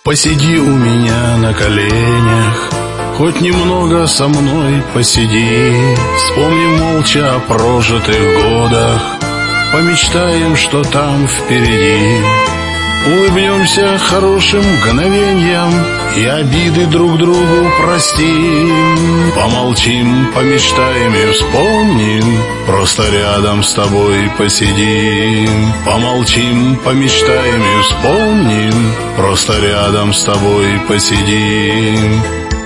Посиди у меня на коленях, хоть немного со мной посиди. Вспомним молча о прожитых годах, помечтаем, что там впереди. Улыбнемся хорошим мгновеньям и обиды друг другу простим. Помолчим, помечтаем и вспомним, просто рядом с тобой посидим. Помолчим, помечтаем и вспомним, просто рядом с тобой посидим.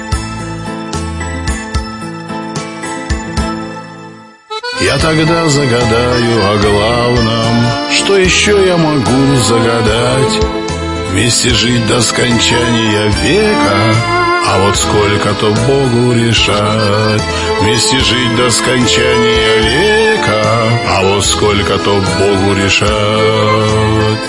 Я тогда загадаю о главном, что еще я могу загадать. Вместе жить до скончания века, а вот сколько-то Богу решать. Вместе жить до скончания века, а вот сколько-то Богу решать.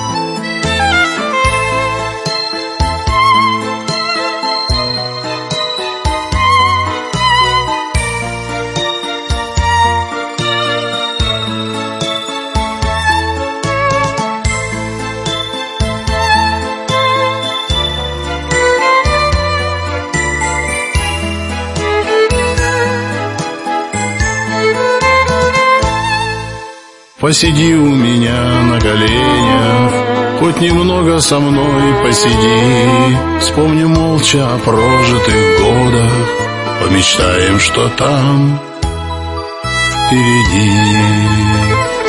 Посиди у меня на коленях, хоть немного со мной посиди. Вспомни молча о прожитых годах, помечтаем, что там впереди.